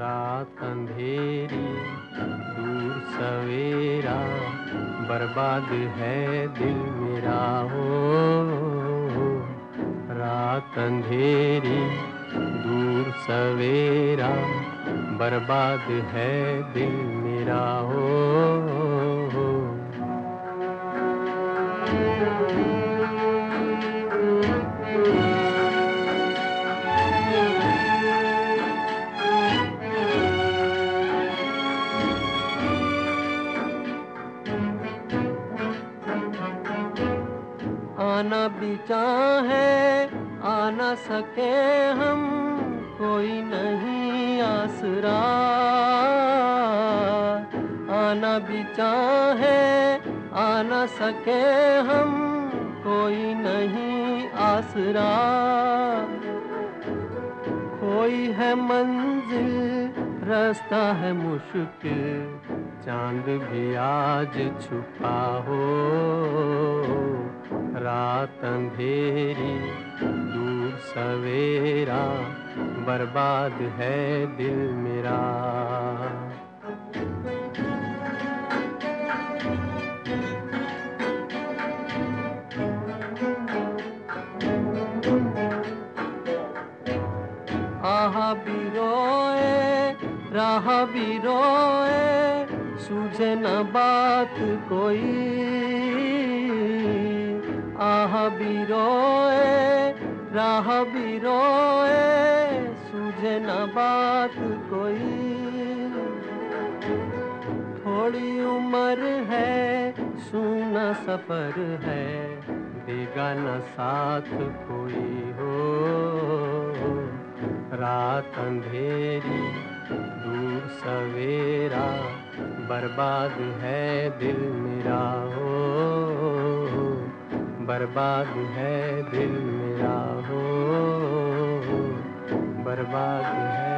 रात अंधेरी दूर सवेरा, बर्बाद है दिल मेरा हो। रात अंधेरी दूर सवेरा, बर्बाद है दिल मेरा हो। आना भी चाहे आ न सके हम, कोई नहीं आसरा। आना भी चाहे आ न सके हम, कोई नहीं आसरा। कोई है मंजिल रास्ता है मुश्किल, चांद भी आज छुपा हो। रात अंधेरी दूर सवेरा, बर्बाद है दिल मेरा। आहा भी रोए राह भी रोए, सूझे न बात कोई। आह भी रोए राह भी रोए, सूझे न बात कोई। थोड़ी उम्र है सूना सफर है, देगा न साथ कोई हो। रात अंधेरी दूर सवेरा, बर्बाद है दिल मेरा हो। बर्बाद है दिल मेरा हो, बर्बाद है।